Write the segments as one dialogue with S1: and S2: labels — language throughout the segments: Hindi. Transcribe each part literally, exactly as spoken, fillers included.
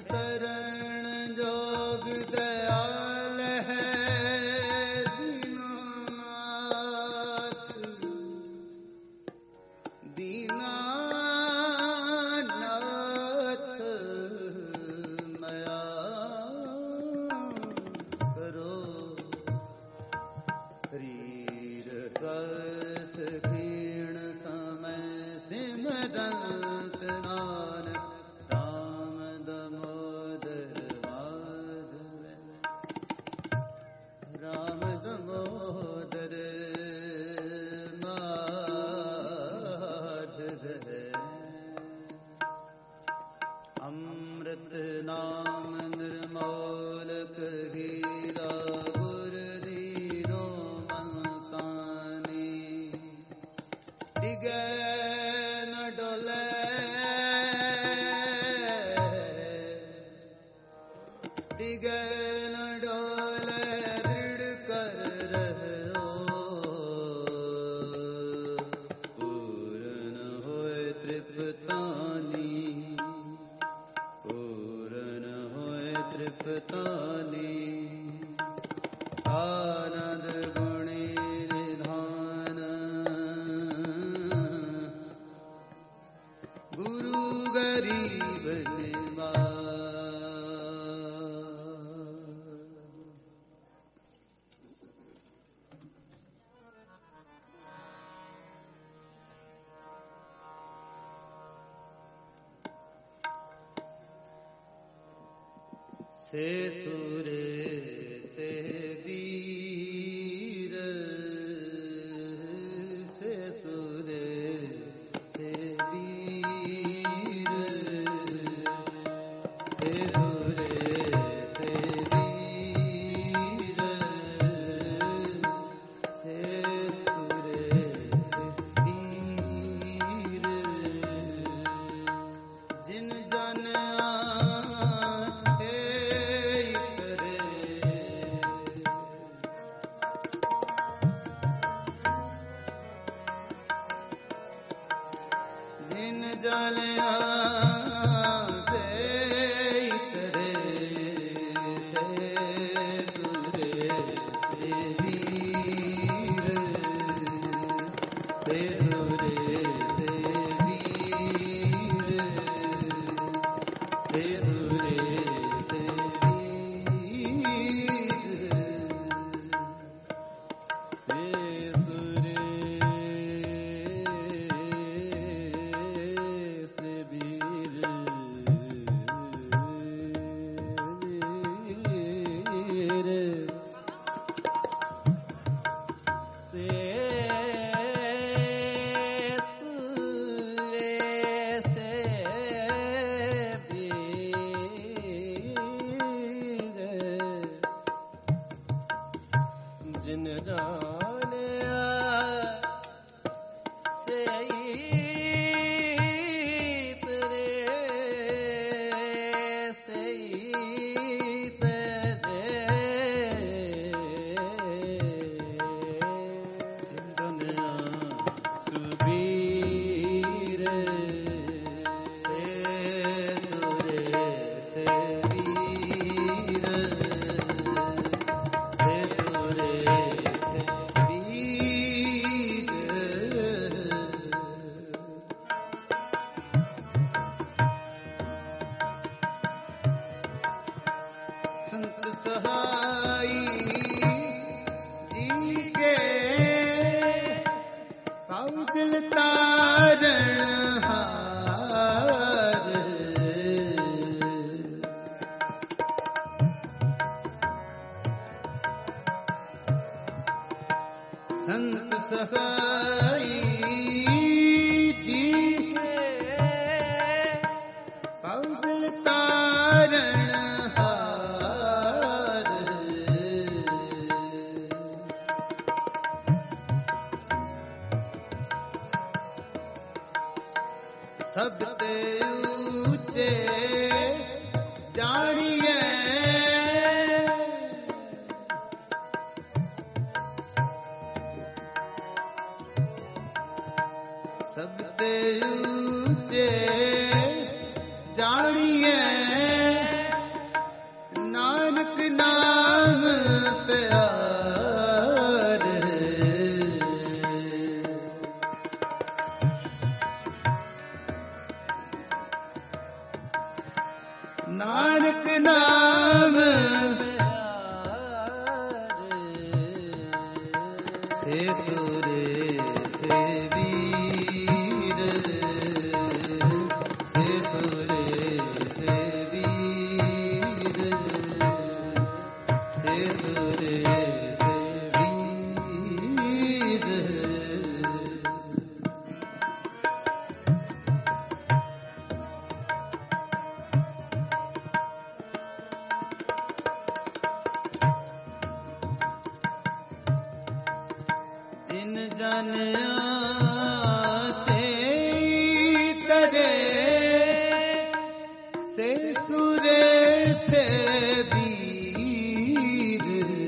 S1: शरण जोग दयाल है दीनानाथ दीनानाथ मया करो शरीर स्वस्थ क्षीण समय सिमरंत नानक राम दमोदर माधव राम दमोदर माधव अमृत नाम निर्मोलक हीरा गुर दीनो मंतानी दिगे न डोले दिगे न डोले दृढ़ कर रहो पूर्ण होए तृप्तानी पूर्ण होए तृप्तानी आनंद गुणी निधान गुरु गरीब निवास से सुरे से वीर से सुरे से वीर से सुरे से वीर से सुरे से वीर जिन जन जालिया से इतरे से तुरे से वीर से तुरे से वीर से तुरे से जिन जाने से तेरे से तेरे जिंदनिया सुबीर से तुरे से वीर से तुरे संत सहाई जी के काउजल तारण हार संत सहाई जी के काउजल तारण सबते ऊंचे जानिए सबते ऊंचे जानिए नानक नाम से सुरे से वीर से सुरे से वीर से सुरे से वीर जिन जानिया से तरे से सुरे से वीर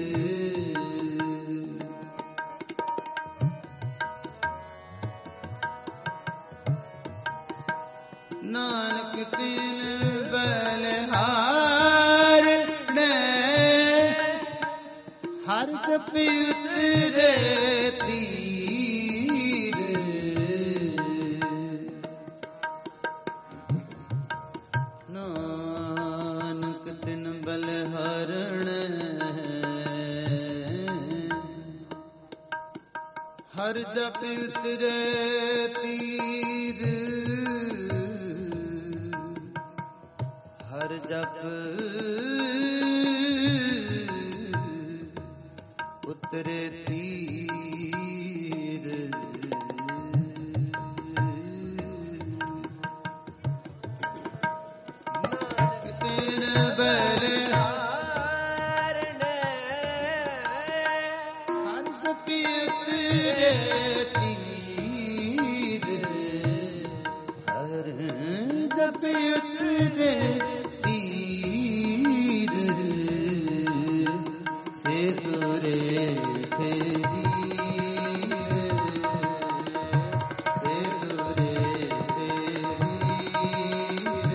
S1: नानक तिन बलहार ने हर जपि उतरे तीर नानक तिन बलहरण हर जपि उतरे तीर हर जप उतरे तीर तिन बलहार ने हर जपि उतरे तीर हर जपि उतरे तीर से सुरे से वीर से सुरे से वीर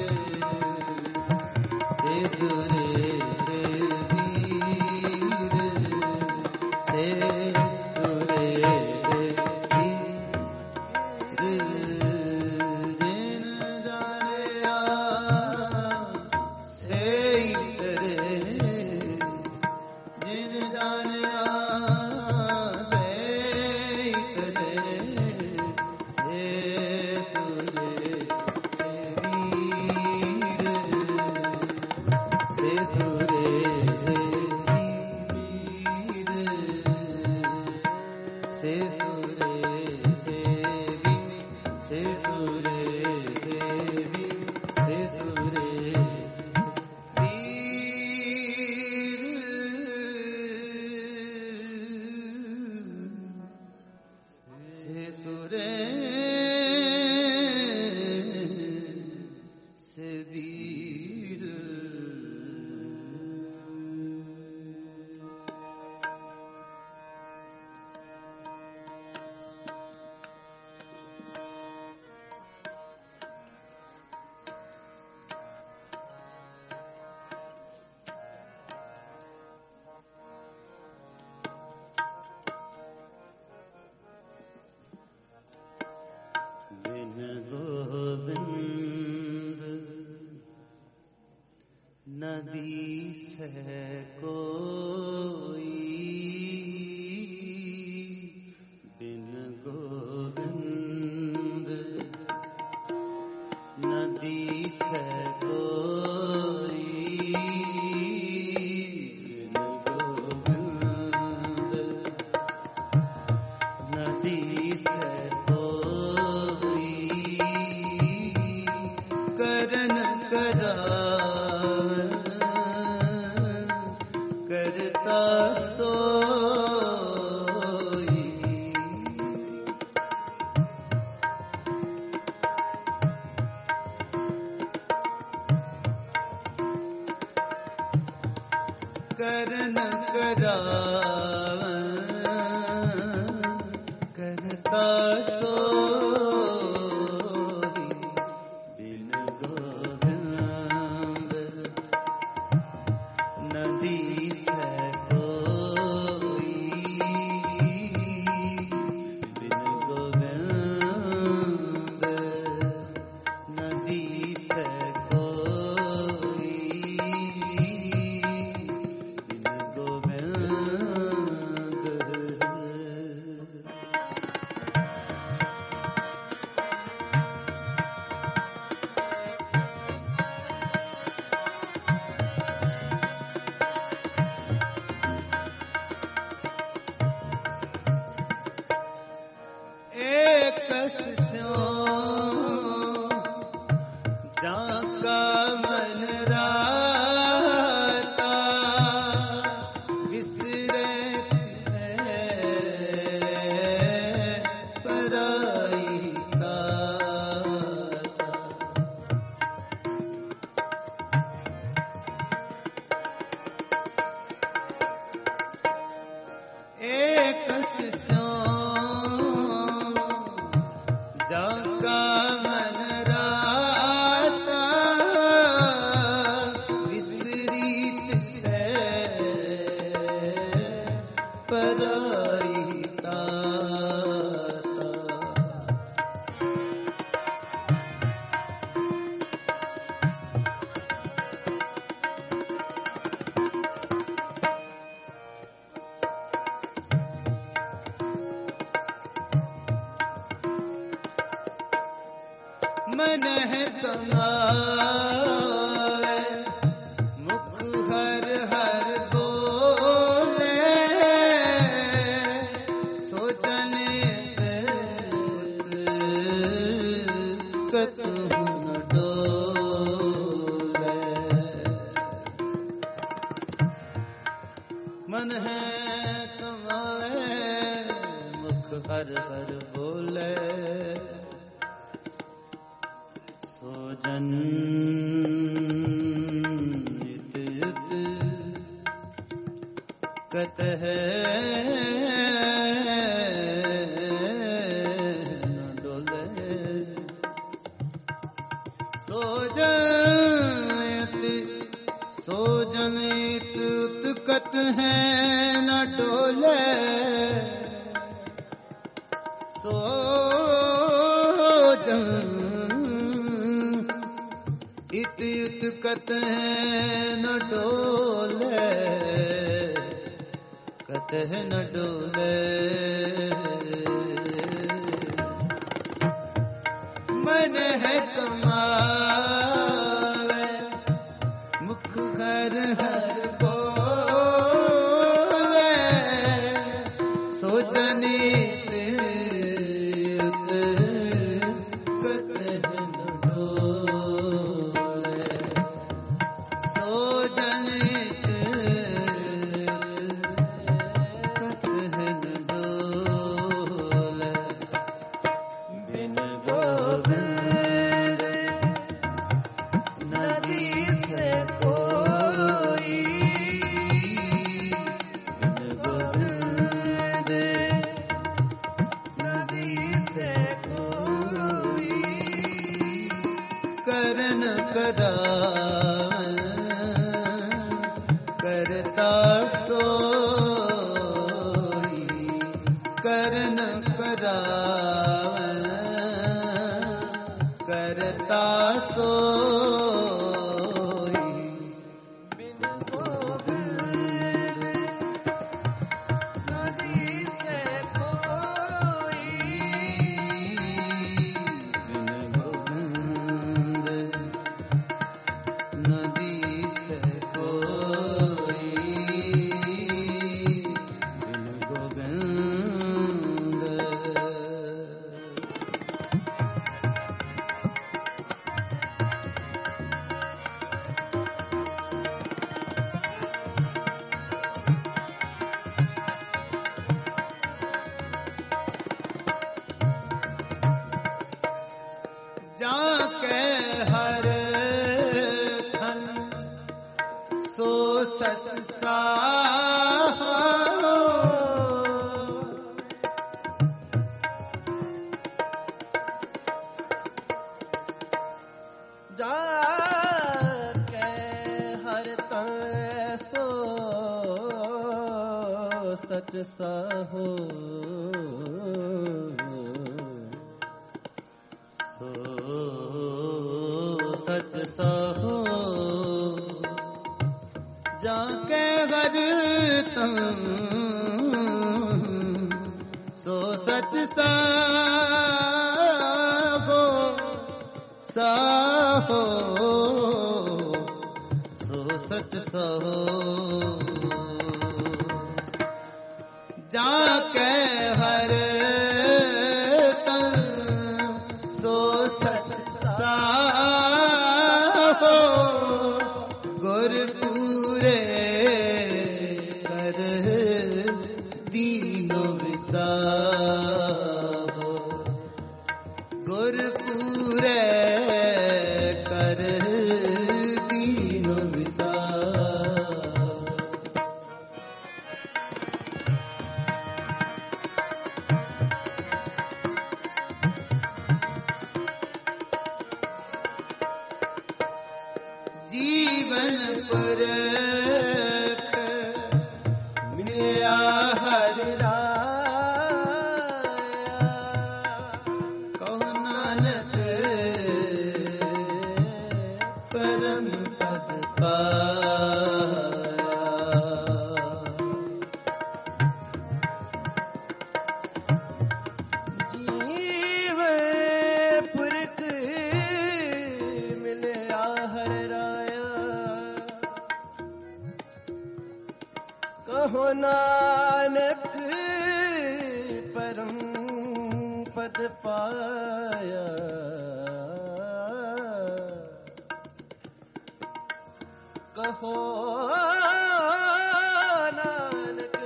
S1: से सुरे से वीर से सुरे से वीर जिन जानिया से तरे जिन जानिया से तरे से सुरे से वीर से सुरे से वीर से सुरे से वीर से सुरे से वीर से सुरे से सुरे से वीर बिन गोविंद नदी से कोई बिन गोविंद नदी से कोई बिन गोविंद नदी से करन करावन करता सोई करन करावन करता सोई बिन गोविंद नदी से कोई बिन गोविंद नदी से कोई मन राता विसरे पराई एक जाका मन राता विसरीत से पराई ताता मन है कमावे मुख हर हर बोले सोचने कतहु न डोले मन है कमावे मुख हर हर बोले सोजन नित युत कतह न डोले सोजन सोजन युत कतह न डोले सोजन इत युत कतह न डोले कतह न डोले मन है कमावे मुख हर हर बोले सोचने करन करावन करता सोई करन करावन करता सोई बिन गोविंद नदी से कोई नदी से कोई बिन गोविंद जाके हर सो सत्सा जाके हर तन सो सच साहो सो सच साहो जाके हर तन सो सच साहो साहो सो सच साहो जाके हर तन सो सच साहो गुरपुरे कर दीनो विसाहो गुरपुरे कर दीनो विसाहो जीवन पर मिला हर राया कहो नानक परम पद पाया
S2: जीवन पुरख मिला हर राया कहो नानक परम पद पाया कहो नानक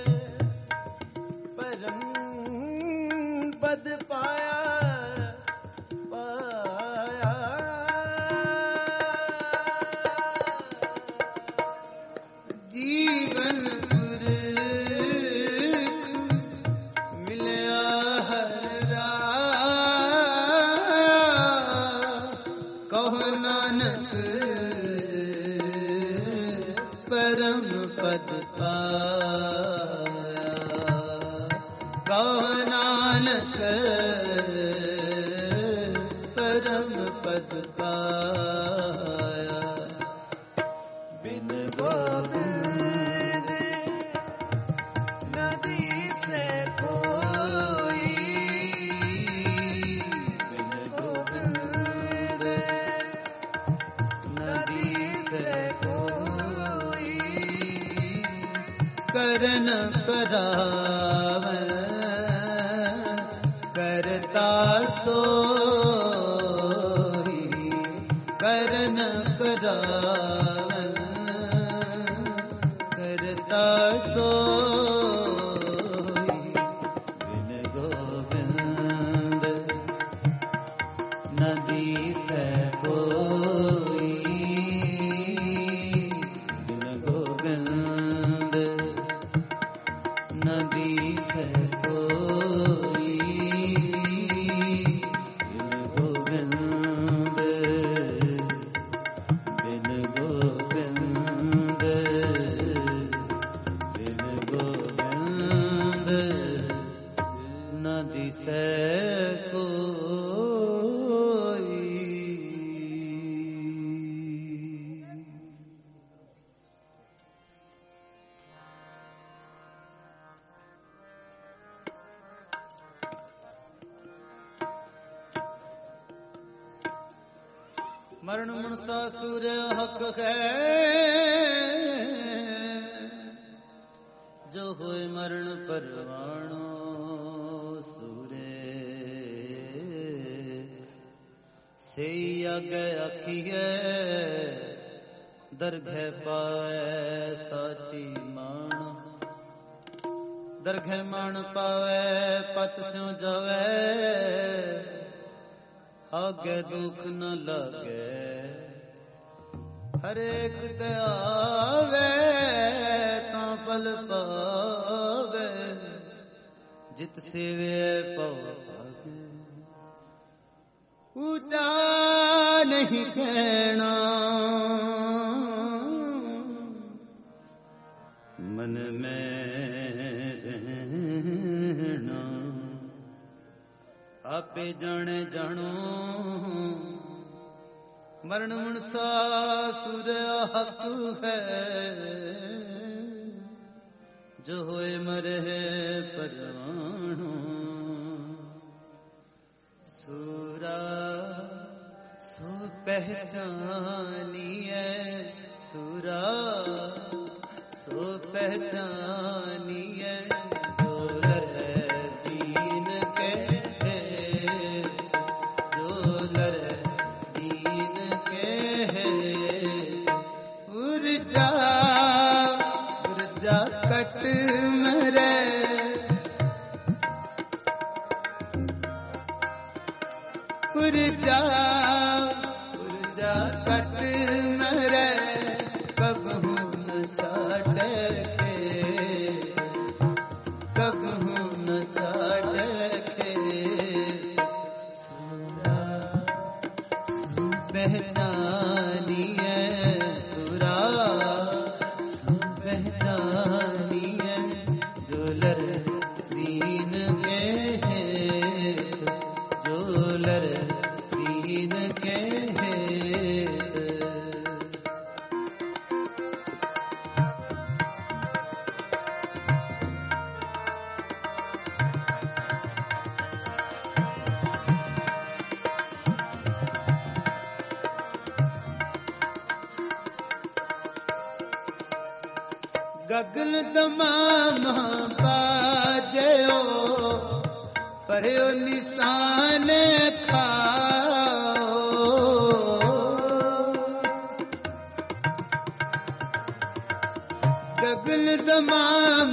S2: परम पद पाया पाया
S1: जीवन मिलया हर कहो नानक परम पद पाया कहो नानक परम पद पाया
S2: बिन गोविंद नदी से कोई बिन गोविंद नदी से कोई
S1: करन करावन करता सोई करन करावन करता सोई बिन गोविंद नदी से कोई बिन गोविंद नदी से कोई बिन गोविंद बिन गोविंद बिन गोविंद नदी से मरण मनसा सूर्य हक है जो होए मरण परवाणो सूर्य से आगे आखिए दरघे पाए साची मान दरघे मान पावे पत स्यों जावे आगे दुख न लगे हरेक ते आवे ता पल पावे जित सेवे पव पावे ऊंचा नहीं कहना मन में रहना आपे जाने जानो मरण मनसा सुर हक है जो होए मरे परवाणो सूरा सो पहचानिए सूरा सो पहचानिए है कट मरे पुरजा पुरजा कट मरे कबहू न छाड़े कबहू न छाड़े सुरा सुन पहचानिए सुरा सुन पहचानिए जोलर दीन के है जोलर दीन के है गगन तमाम बाजो पढ़ो निशान खाओ गगन तमाम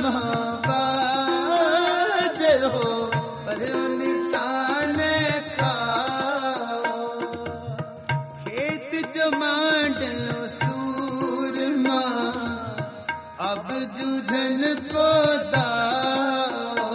S1: बाजो पढ़ो निशान खाओ खेत जो मांडलो सूरमा अब जूझन को दाओ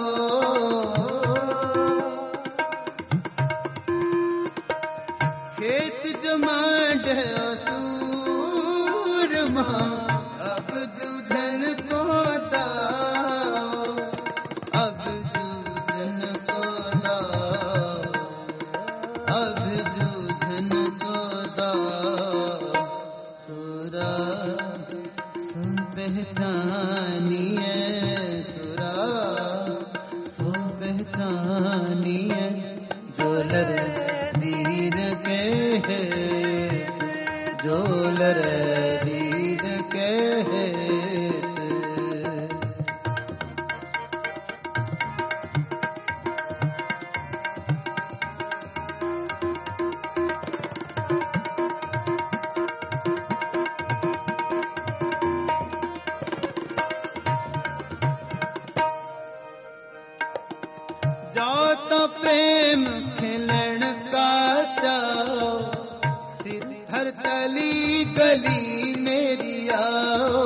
S1: खेत जो मांडलो सूरमा अब जूझन को दाओ अब जूझन को दाओ अब जूझन को दाओ सुरा सुन पहचानिए सुरा सुन पहचानिए जोलर दीन के है जोलर दीन के है जाओ तो प्रेम खिलन का जाओ सिर धर तली गली मेरी आओ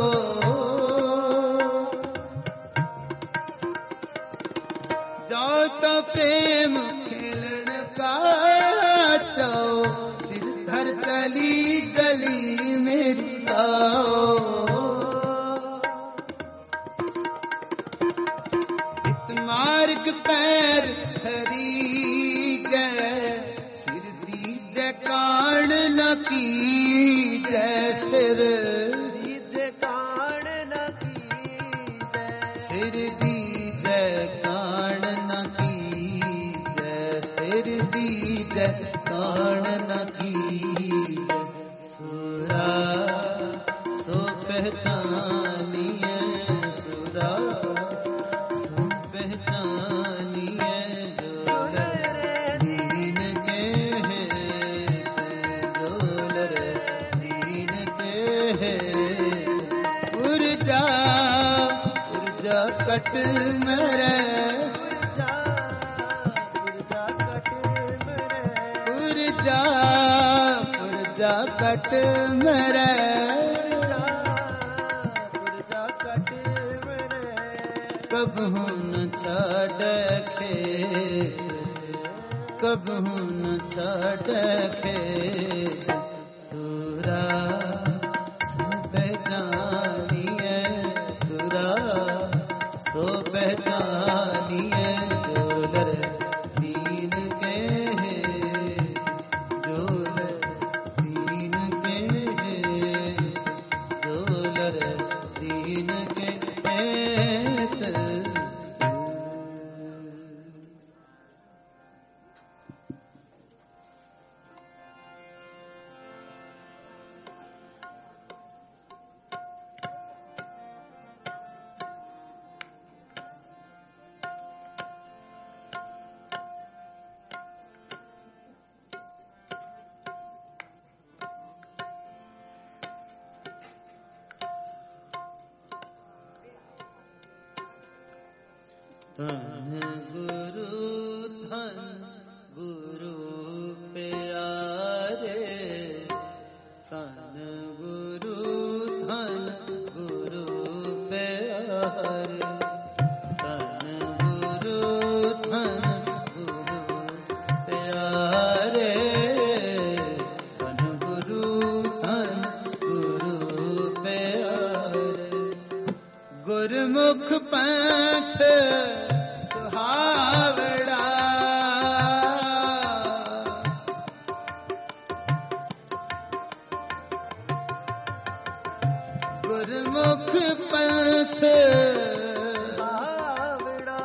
S1: जाओ तो प्रेम खिलन का जाओ सिर धर तली गली मेरी आओ मार्ग पैर हरी गए सिर दीजे कान न की जय सिर
S2: दीजे कान न की
S1: सिर दीजे कान न की जय सिर दीजे कान न की सुरा सो पहचानिए सुरा कट मरे पुरजा पुरजा कट मरे कबहू न छाड़े कबहू न छाड़े सुरा सुन पहचानिए सुरा सो पहचानिए जोलर दीन के है जोलर दीन के है जोलर दीन के है धन गुरु धन गुरु प्यारे, धन गुरु धन गुरु प्यारे, धन गुरु धन गुरु प्यारे, धन गुरु धन गुरु प्यारे। गुरमुख पंथ सुहावड़ा, गुरमुख पंथ
S2: आवड़ा,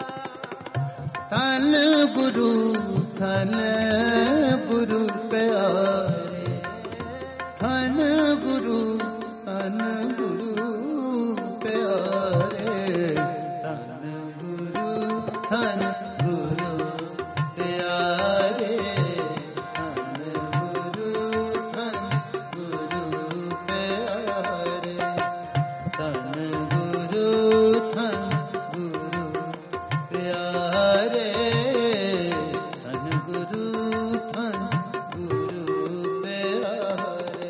S1: धन गुरु धन गुरु प्यारे, धन गुरु धन गुरु प्यारे, धन गुरु धन गुरु प्यारे, धन गुरु धन गुरु प्यारे, धन गुरु धन गुरु प्यारे, धन गुरु धन गुरु प्यारे।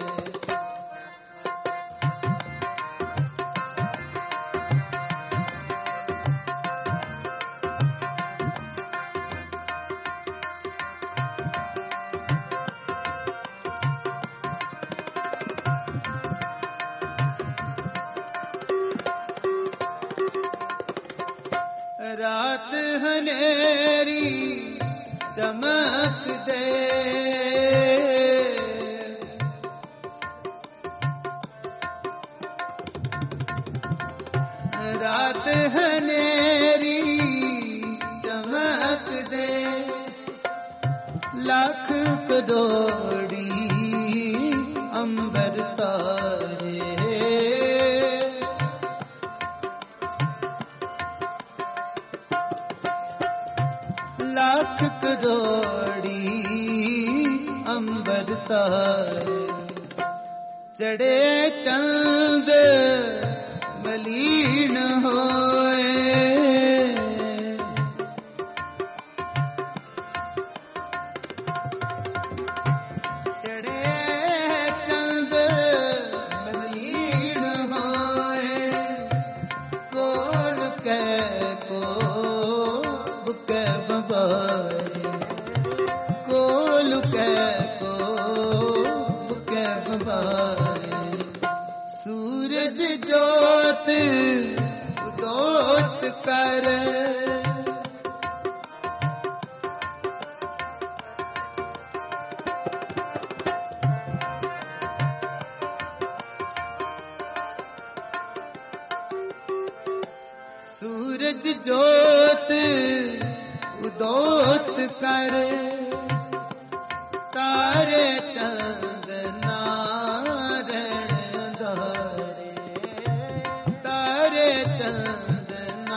S1: रात हनेरी चमक दे, रात हनेरी चमक दे, लाख करोड़ी अंबर तारे, लाख करोड़ी अंबर तारे, चढ़े चंद मलीन होए, चढ़े चंद मलीन होए, कोल कै को बुके बबारे, कोल कै को बुके बबारे, सूरज जोत उदोत कर, सूरज जोत उदोत कर, तारे चंद नारण धारे, तारे चंद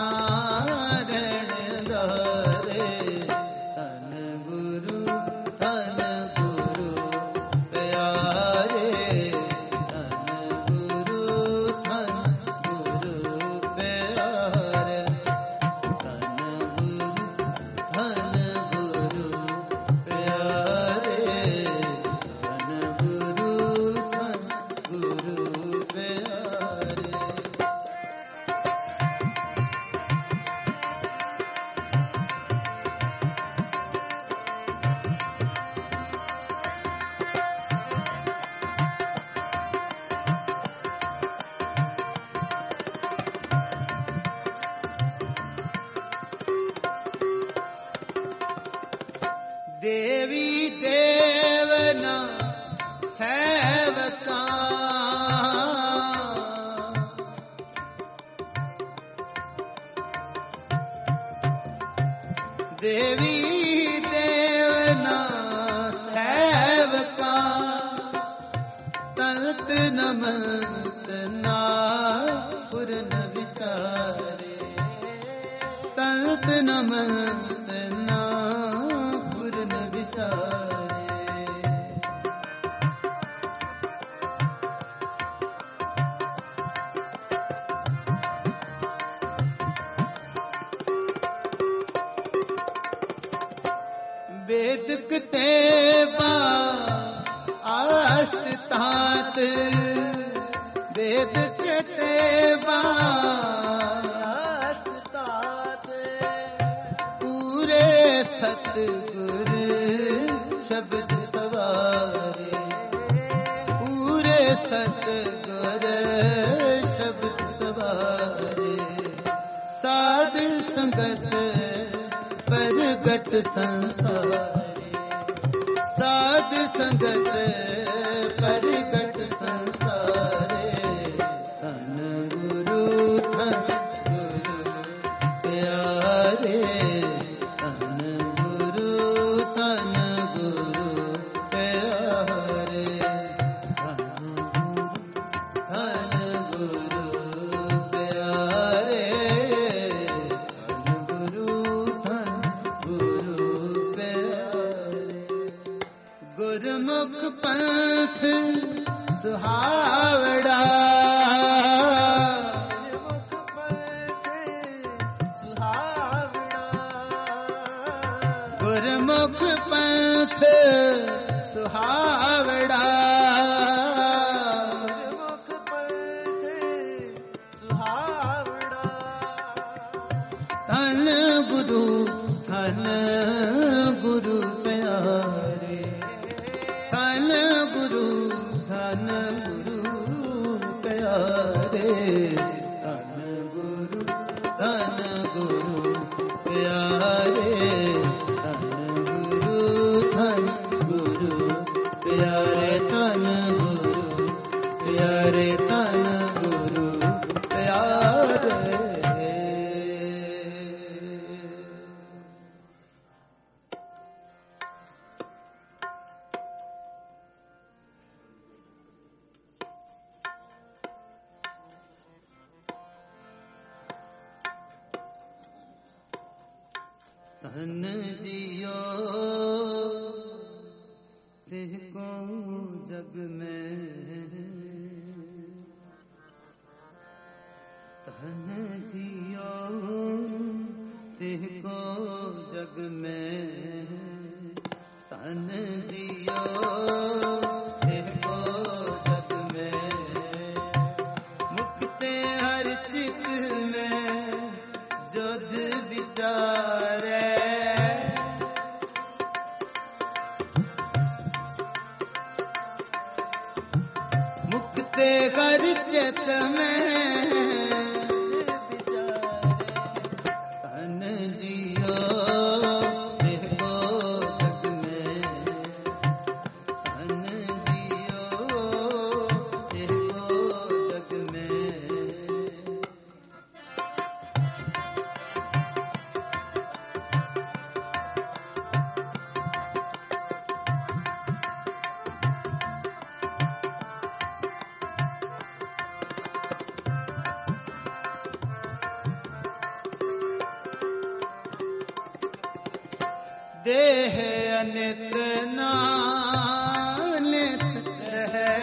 S1: नारण धारे, धन गुरु धन गुरु प्यारे, धन गुरु धन गुरु प्यारे, धन गुरु धन गुरु प्यारे, धन गुरु धन गुरु प्यारे। देवी देवना सेवका, देवी देवना सेवका, तलत नमत ना पुरन विचारे, तलत नमत ना पुरन विचारे, वेद कतेबा आष्ट तात वेद कतेबा
S2: आष्ट तात
S1: पूरे सतगुर शब्द सवारे पूरे सतगुर शब्द सवारे साध संगत परगट संसारे साध संगत परगट संसारे धन गुरु धन गुरु प्यारे धन गुरु धन गुरु प्यारे धन गुरु धन गुरु प्यारे गुरमुख पंथ सुहावड़ा गुरमुख पंथ सुहावड़ा
S2: गुरमुख पंथ सुहावड़ा
S1: धन गुरु धन गुरु प्यारे धन गुरु धन गुरु प्यारे धन गुरु धन गुरु प्यारे धन गुरु धन गुरु प्यारे धन गुरु प्यारे धन गुरु प्यारे धन दियो तिहको जग में धन दियो तिहको जग में धन दियो तिहको जग में मुक्ते हर चित में जोध विचारे मुक्ते कर चित में धन जियो तिहको जग में धन जियो तिहको जग में देह अनित नानित रहे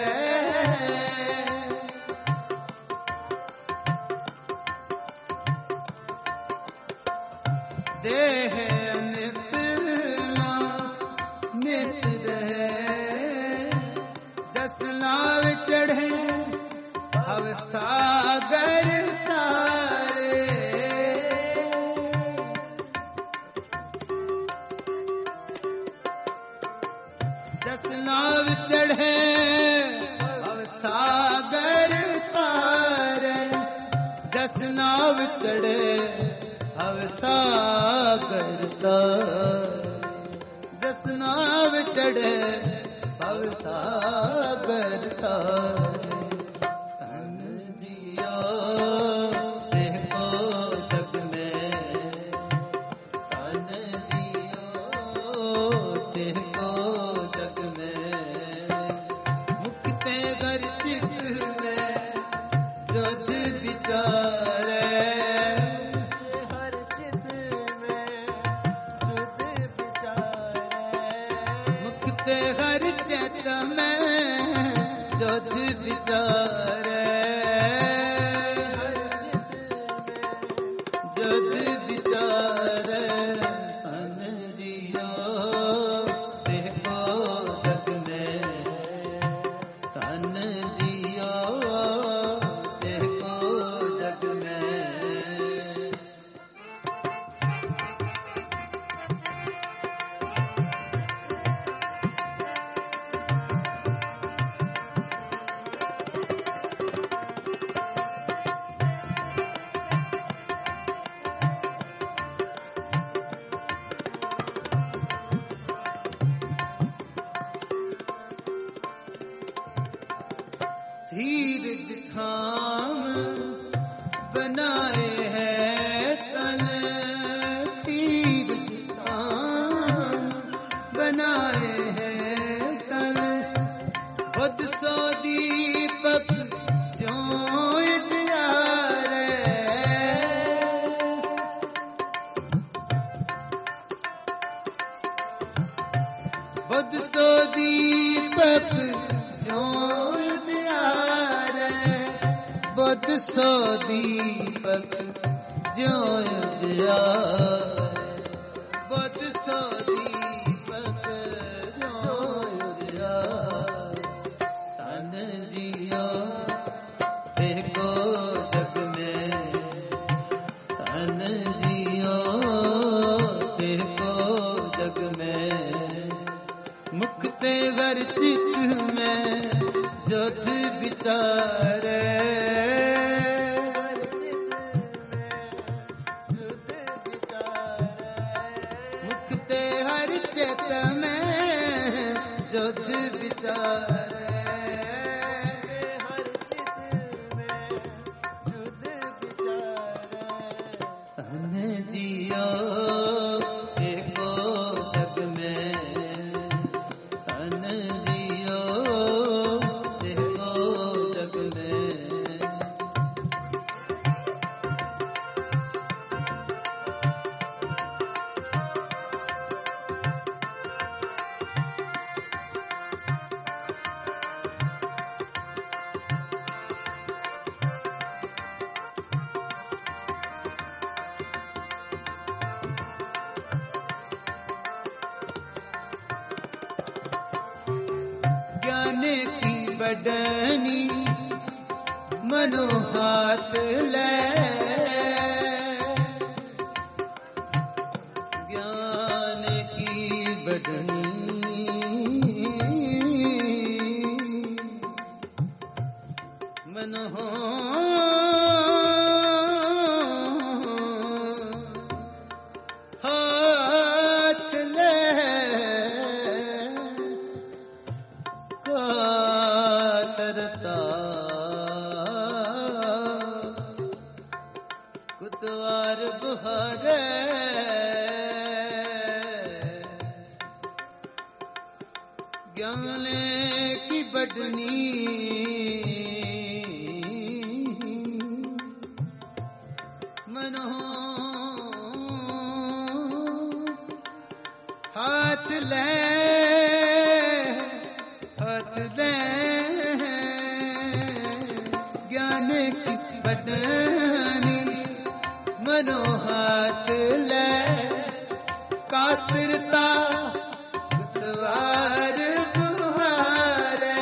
S1: देह अनित नानित रहे जस नाव चढ़े भव सागर तारे जस नाव चढ़े भव सागर तारे जस नाव चढ़े भव सागर तारे जस नाव चढ़े भव सागर तारे धन जियो तिहको जग में धन जियो तिहको जग में मुक्ते गर चित में जोध विचारे
S2: हर चित में जुद विचारे
S1: मुक्ते गर चित में जोध विचारे जोध विचारे धन जियो धीरज थाम बनाए है तन, धीरज थाम बनाए है तन, खुद सो दीपक ज्यों इजियारे, खुद सो दीपक ज्यों इजियारे, खुद सो दीपक ज्यों इजियारे, खुद सो दीपक ज्यों इजियारे, तन जियो देखो जग में, तन जियो देखो जग में, मुक्ते घर चित में जोत विचारे, मुक्ते हर चित में जोत विचारे, तन जियो देखो जग में, तन जियो देखो जग में, ज्ञान की बडनी मनो हाथ ले, ज्ञान की बडनी मनो हाथ ले, कातरता कुतवार बुहारे, ज्ञान की बडनी मनो हाथ ले, हाथ ले, ज्ञान की बडनी मनो हाथ ले, कातरता कुतवार बुहारे,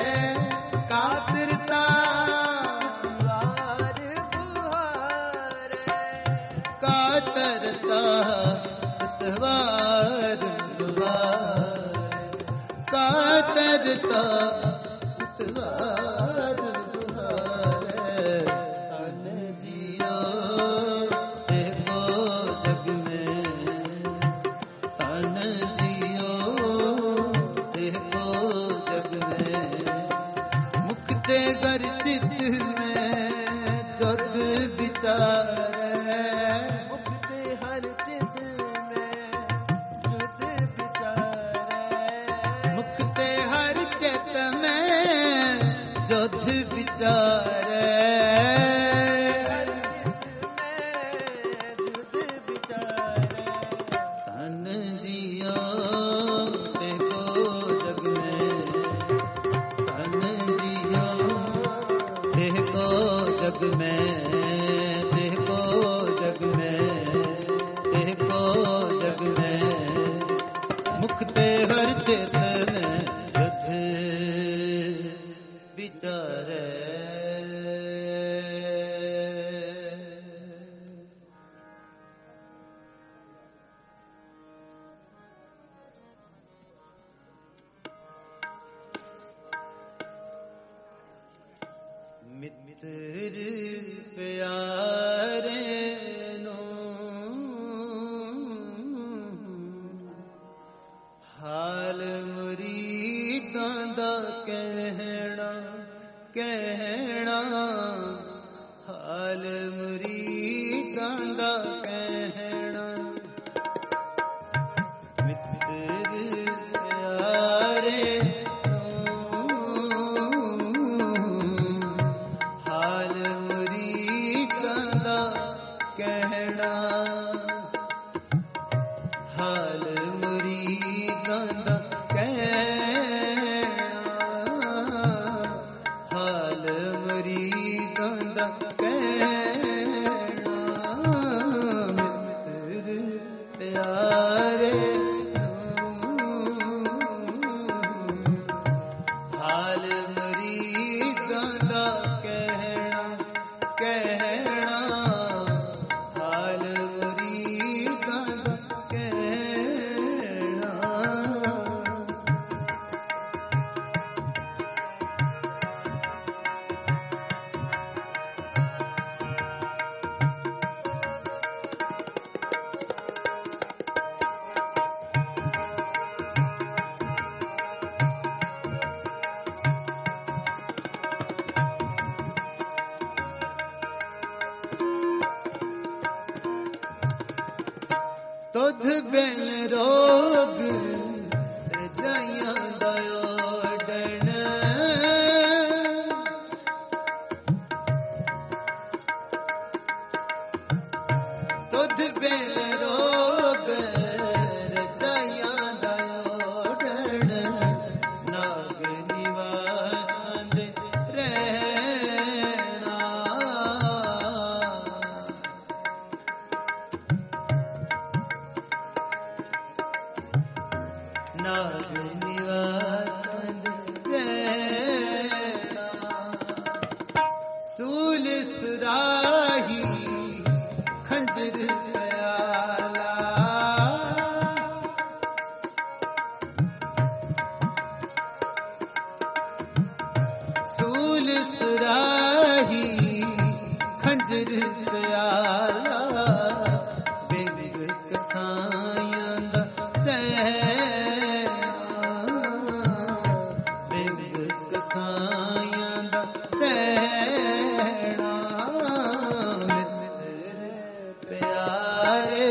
S1: कातरता कातरता कुतवार बुहारे, कातरता कुतवार बुहारे, तन जियो देखो जग में, तन जियो देखो जग में, मुक्ते घर चित में जोत विचारे,
S2: मुक्ते हर चित में जुद विचारे,
S1: मुक्ते हर चित में जोत विचारे,
S2: हर चित में जुद विचारे,
S1: तन जियो देखो जग में, तन जियो देखो जग में, देखो जग में, देखो जग में, मुक्ते हर चित में जुद विचारे। मित्र प्यारे नो हाल मुरीदां दा कहना, ਕਹਿਣਾ, ਹਾਲ ਮੁਰੀਦਾਂ ਦਾ ਕਹਿਣਾ। ਮਿੱਤਰ ਪਿਆਰੇ ਹਾਲ ਮੁਰੀਦਾਂ ਦਾ ਕਹਿਣਾ, ਹਾਲ ਮੁਰੀਦਾਂ ਦਾ ਕਹਿਣਾ, ਹਾਲ ਮੁਰੀਦਾਂ ਦਾ ਕਹਿਣਾ। ਮਿੱਤਰ ਪਿਆਰੇ ਹਾਲ ਮੁਰੀਦਾਂ ਦਾ ਕਹਿਣਾ, ਕਹਿਣਾ, ਹਾਲ ਮੁਰੀਦਾਂ ਦਾ ਕਹਿਣਾ। ਤੁਧ ਬਿਨ ਰੋਗ ਰਜਾਈਆਂ ਦਾ ਓਡਣ, ਤੁਧ ਬਿਨ ਰੋਗ ਰਜਾਈਆਂ ਦਾ ਓਡਣ, ਨਾਗ ਨਿਵਾਸਾਂ ਦੇ ਰਹਿਣਾ, ਨਾਗ ਨਿਵਾਸਾਂ ਦੇ ਰਹਿਣਾ। ਸੂਲ ਸੁਰਾਹੀ ਖੰਜਰ ਪਿਆਲਾ, ਸੂਲ ਸੁਰਾਹੀ ਖੰਜਰ ਪਿਆਲਾ, ਬਿੰਗ ਕਸਾਈਆਂ ਦਾ ਸਹਿਣਾ, ਬਿੰਗ ਕਸਾਈਆਂ ਦਾ ਸਹਿਣਾ। ਮਿੱਤਰ ਪਿਆਰੇ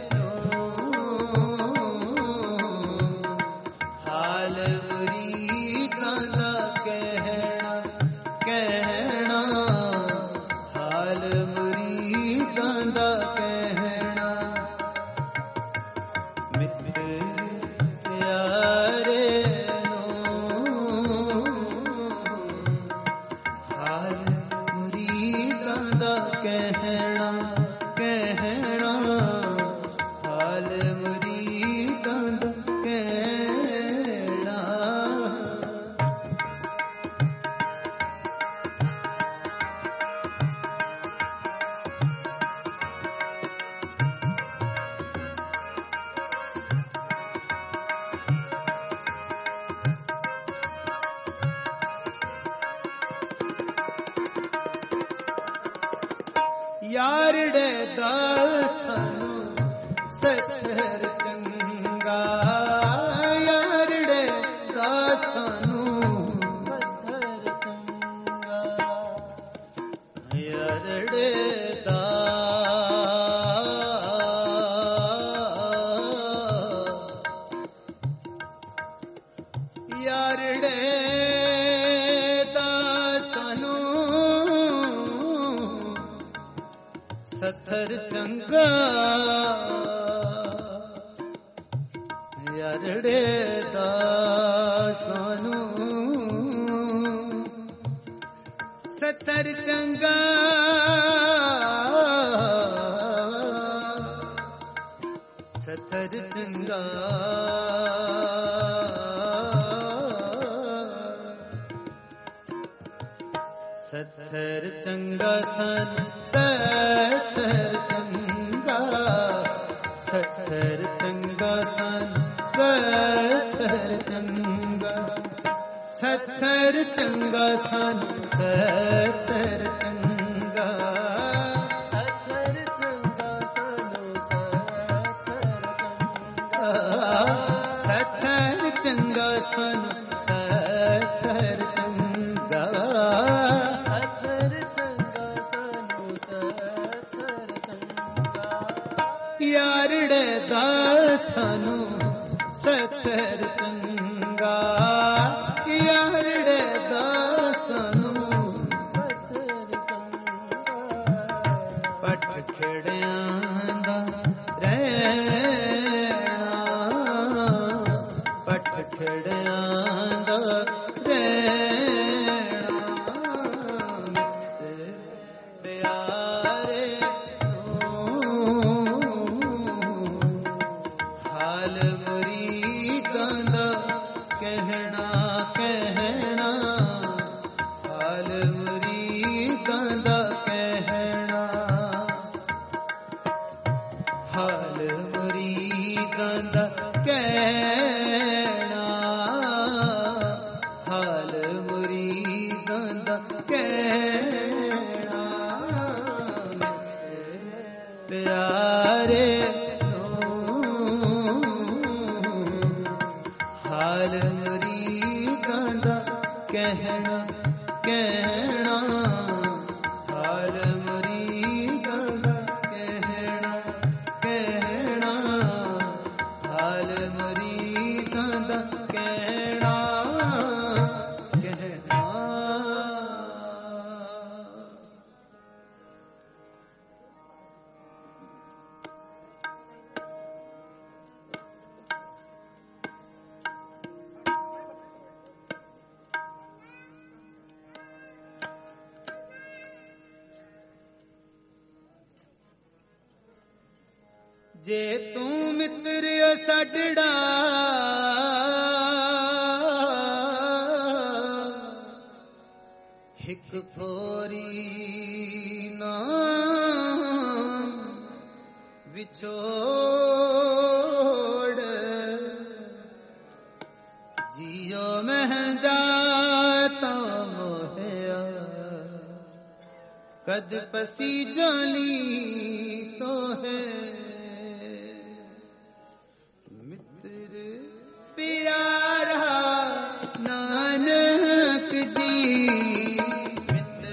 S1: ਹਾਲ ਮੁਰੀਦਾਂ ਦਾ ਕਹਿਣਾ, ਕਹਿਣਾ, ਹਾਲ ਮੁਰੀਦਾਂ ਦਾ ਕਹਿਣਾ। ਮਿੱਤਰ ਪਿਆਰੇ ਹਾਲ ਮੁਰੀਦਾਂ ਦਾ ਕਹਿਣਾ, ਕਹਿਣਾ, ਹਾਲ ਮੁਰੀਦਾਂ ਦਾ ਕਹਿਣਾ। ਯਾਰੜੇ ਦਾ ਸਾਨੂੰ ਸਤਰ ਚੰਗਾ, ਯਾਰੜੇ ਦਾ ਸਾਨੂੰ
S2: ਸਤਰ ਚੰਗਾ,
S1: ਯਾਰੜੇ ਦਾ ਯਾਰੜੇ ਦਾ ਸਾਨੂੰ ਸਤਰ ਚੰਗਾ, ਯਾਰੜੇ ਦਾ ਸਾਨੂੰ ਸਤਰ ਚੰਗਾ, ਸਤਰ ਚੰਗਾ। ਸਤਰ ਚੰਗਾ ਸਾਨੂੰ ਸਤਰ ਚੰਗਾ, ਸਤਰ ਚੰਗਾ ਸਾਨੂੰ ਸਤਰ ਚੰਗਾ, ਸਤਰ ਚੰਗਾ ਸਾਨੂੰ ਸਤਰ ਚੰਗਾ,
S2: ਸਤਰ ਚੰਗਾ ਸਾਨੂੰ ਸਤਰ ਚੰਗਾ,
S1: ਸਤਰ ਚੰਗਾ ਸਾਨੂੰ ਸਤਰ ਚੰਗਾ। यारड़े दा सानू सत्तर चंगा, यारड़े दा सानू
S2: ਸਤਿਰ ਚੰਗਾ।
S1: पट खड़ियां दा रहना, पट खड़ियां दा रहना, मित्र प्यारे हाल मुरीदां दा कहना कहना, हाल मुरीदां दा कहना, हाल मुरीदां दा कहना, हाल मुरीदां दा कहना, प्यारे हाल मुरीदां दा कहना कहना, हाल मुरीदां दा कहना कहना, हाल मुरीदां दा कहना कहना। जे तू मित्र साडड़ा हिक फोरी ना विछोड़, जियो मह जाता मोहया कद पसी जानी तो है, मित्र प्यारा नानक जी, मित्र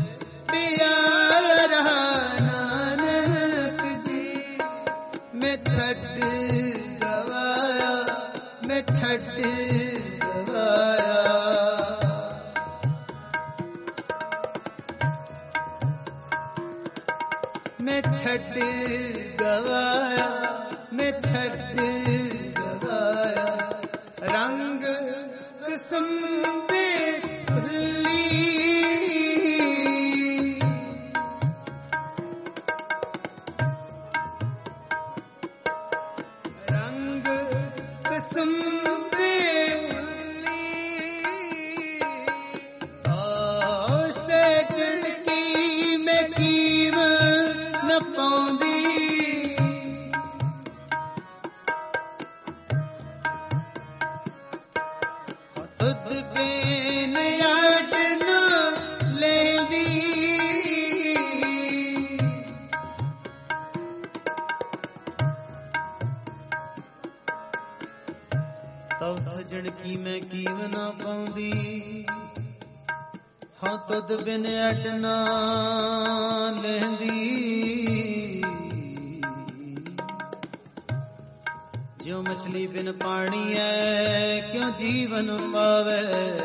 S1: प्यारा नानक जी, मैं छठ गवाया मैं छठ गवाया, मैं छठ गवाया मैं छठ गवाया, रंग किस्म दे भुल्ली, रंग किस्म दे भुल्ली, ओ से चढ़की मैं कीम न पाउंदी, तुद बेन अड न लेंदी, तब सजन की मैं कीम ना पाउंदी, हाँ तुद बिन अड ना लेंदी, ज्यों मछली बिन पानी है क्यों जीवन पावे,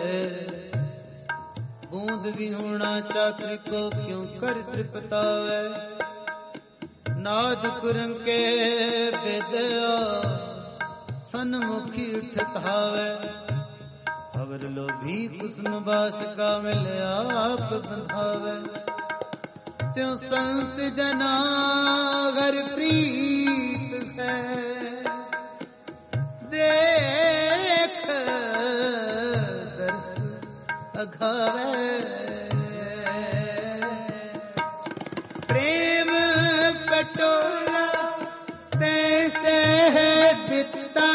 S1: बूंद भी होना चातर को क्यों कर तृपतावे, नाद कुरंके बेदया सन्मुखी उठतावे, अवर लोभी कुसुम बास का मिल आप बंधावे, त्यों संत जना घर प्रीत है, देख दर्श अघावे, प्रेम पटोला तैसे दिता,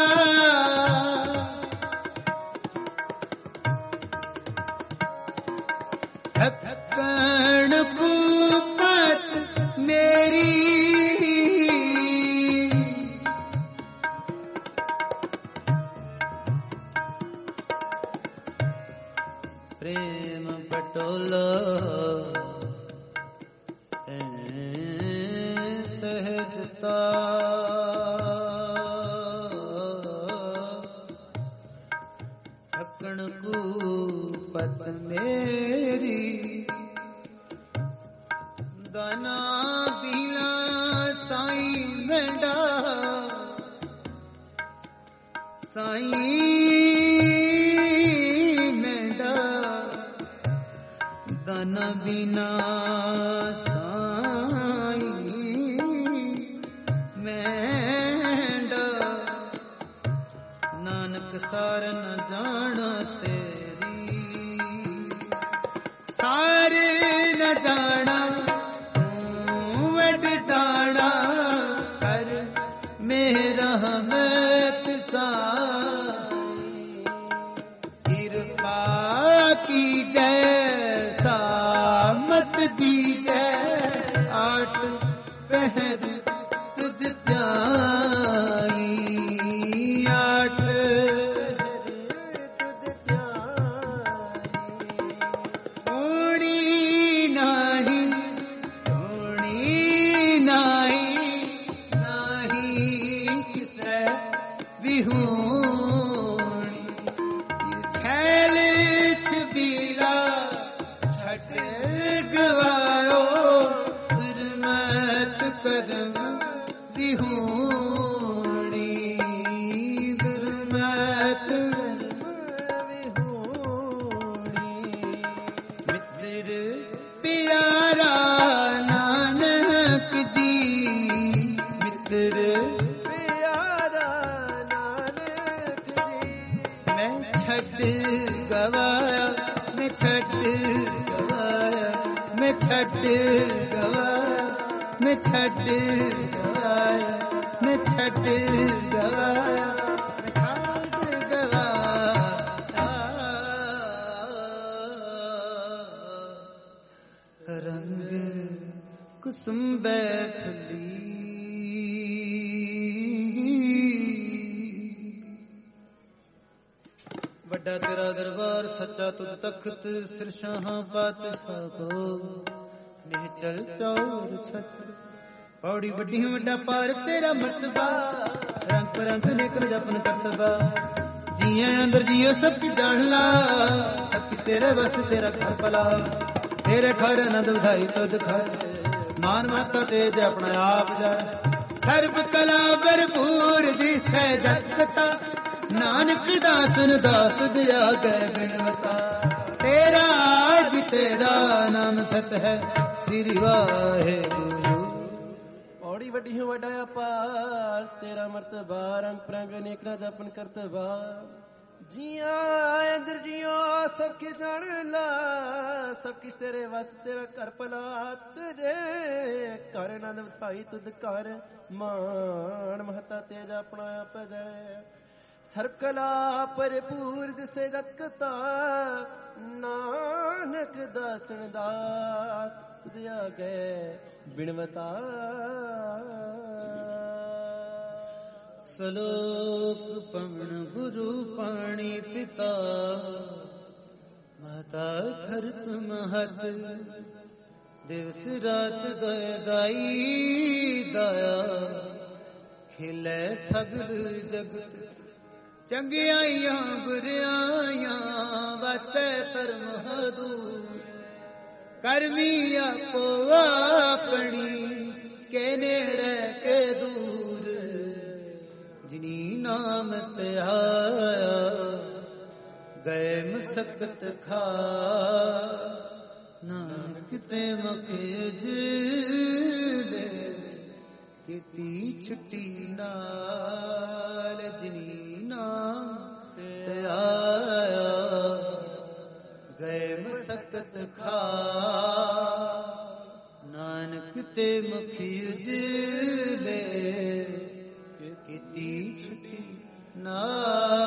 S1: ढक्कन कुपत मेरी, प्रेम पटोला सहजता। दाना बीला साई मेंढा साई मेंढा दाना बिना साई मेंढा नानक सार न जाना तेरी सार न जाना तू वड दाना कर मेरा रहमत साई कृपा की जैसा मत दीजै आठ पहर तुझ त्याई आठ
S2: तुझ त्याई
S1: छोड़ी नाही छोड़ी नाही नाही किसे विहूणी छैल छबीला छट गवायो दुर्मत करम विहूणी दुर्मत मित्र प्यारा नानक जी मित्र
S2: प्यारा नानक जी
S1: मैं छठ गवाया मैं छठ गवाया मैं छठ गवाया मैं छठ गवाया मैं छठ गवाया मैं छठ गवाया रंग कुसुम बैठली ਵੱਡਾ ਤੇਰਾ ਦਰਬਾਰ ਸੱਚਾ ਤੁਧ ਤਖਤ ਸਿਰ ਸ਼ਾਹਾਂ ਪਾਤਸ਼ਾਹ ਕੋ ਨਿਹਚਲ ਚੌਰ ਛਛ ਪੌੜੀ ਵੱਡੀ ਵੱਡਾ ਪਾਰ ਤੇਰਾ ਮਰਤਬਾ ਰੰਗ ਪਰੰਗ ਨੇਕ ਜਪਨ ਕਰਤਬਾ ਜੀਆਂ ਅੰਦਰ ਜੀਓ ਸਭ ਕੀ ਜਾਣ ਲਾ ਸਭ ਕੀ ਤੇਰੇ ਵਸ ਤੇਰਾ ਘਰ ਭਲਾ ਤੇਰੇ ਘਰ ਆਨੰਦ ਵਧਾਈ ਤੁਧ ਘਰ ਮਾਨ ਮਾਤਾ ਤੇਜ ਆਪਣਾ ਆਪ ਜਰ ਸਰਬ ਕਲਾ ਭਰਪੂਰ ਦਿਸੈ ਜਗਤਾ ਨਾਨਕ ਦਾਸਨ ਦਾਸ ਦਿਆ ਗਏ ਬਿਨਵਤਾ ਤੇਰਾ ਅਜ ਤੇਰਾ ਨਾਮ ਸਤ ਹੈ ਸ੍ਰੀ ਵਾਹਿਗੁਰੂ
S2: ਔੜੀ ਵੱਡੀ ਹੋ ਵੱਡਾ ਅਪਾਰ ਤੇਰਾ ਮਰਤਬਾ ਰੰਗ ਪ੍ਰੰਗ ਅਨੇਕ ਨਾ ਜਪਨ ਕਰਤਬਾ ਜੀਆਂ ਅੰਦਰ ਜੀਓ ਸਭ ਕੇ ਜਾਣ ਲਾ ਸਭ ਕਿਛ ਤੇਰੇ ਵਸ ਤੇਰਾ ਘਰ ਭਲਾ ਤੇਰੇ ਘਰ ਆਨੰਦ ਵਧਾਈ ਤੁਧ ਘਰ ਮਾਨ ਮਹਤਾ ਤੇਜ ਆਪਣਾ ਆਪ ਜੈ ਸਰਬ ਕਲਾ ਭਰਪੂਰ ਦਿਸੇ ਜਗਤਾ ਨਾਨਕ ਦਾਸਨ ਦਾਸ ਤੁਧਿਆ ਗਏ ਬਿਨਵਤਾ
S1: ਸਲੋਕ ਪਵਨ ਗੁਰੂ ਪਾਣੀ ਪਿਤਾ ਮਾਤਾ ਖਰਤ ਮਹਤ ਦਿਵਸ ਰਾਤ ਦਇ ਦਾਈ ਦਇਆ ਖਿਲੇ ਸਗਲ ਜਗਤ ਚੰਗਿਆਈਆਂ ਬੁਰਿਆਈਆਂ ਵਾਚੈ ਧਰਮ ਹਦੂਰ ਕਰਮੀ ਆਪੋ ਆਪਣੀ ਕੇ ਨੇੜੇ ਕੇ ਦੂਰ ਜਿਨੀ ਨਾਮ ਤੇ ਆਇਆ ਗਏ ਮਸਕਤ ਖਾ ਨਾਨਕ ਤੇ ਮੁਖੇ ਜਿਲੇ ਕੀਤੀ ਛੁੱਟੀ ਨਾਲ ਜਿਨੀ ਨਾਮ ਤੇ ਆਇਆ ਗਏ ਮਸਕਤ ਖਾ ਨਾਨਕ ਤੇ ਮੁਖੀ ਉਜਲੇ ਕੀਤੀ ਛੁੱਟੀ ਨਾਲ